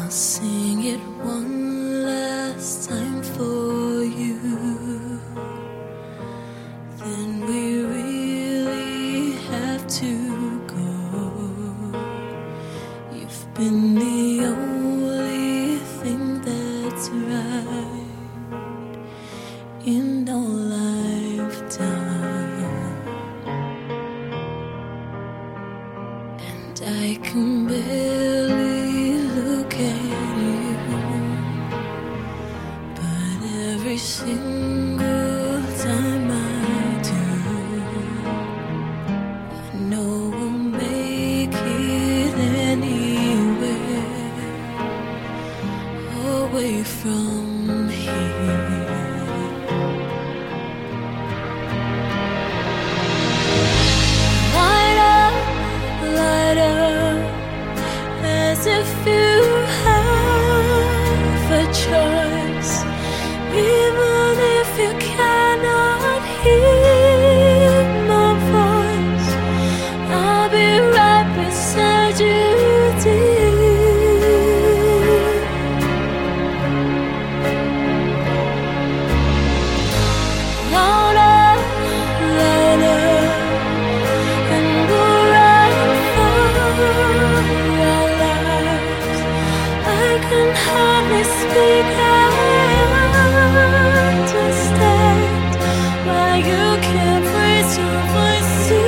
sing it one last time for you. Then we really have to go. You've been the only thing that's right in our lifetime, and I can barely look at you, but every single time I do, I know we'll make it anywhere away from here. Light up, as if you have a choice, even if you cannot hear my voice. I'll be right beside you, dear. Louder, louder, and we'll run for our lives. I can hardly speak, I understand why you can't raise your voice to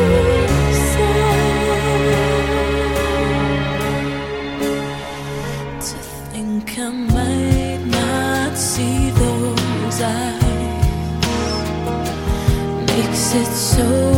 say. To think I might not see those eyes makes it so